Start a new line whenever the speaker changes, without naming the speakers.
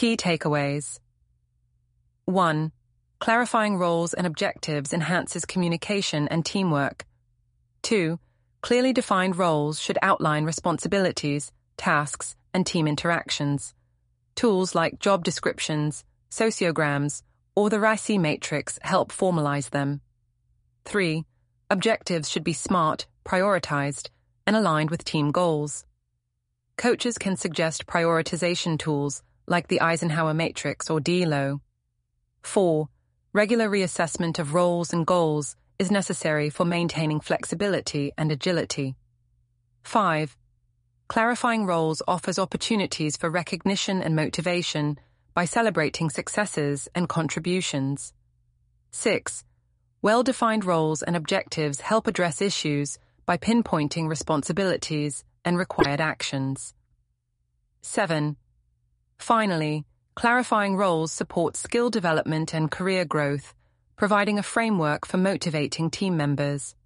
Key takeaways. 1. Clarifying roles and objectives enhances communication and teamwork. 2. Clearly defined roles should outline responsibilities, tasks, and team interactions. Tools like job descriptions, sociograms, or the RICE matrix help formalize them. 3. Objectives should be SMART, prioritized, and aligned with team goals. Coaches can suggest prioritization tools like the Eisenhower matrix or DELO. 4. Regular reassessment of roles and goals is necessary for maintaining flexibility and agility. 5. Clarifying roles offers opportunities for recognition and motivation by celebrating successes and contributions. 6. Well-defined roles and objectives help address issues by pinpointing responsibilities and required actions. 7. Finally, clarifying roles supports skill development and career growth, providing a framework for motivating team members.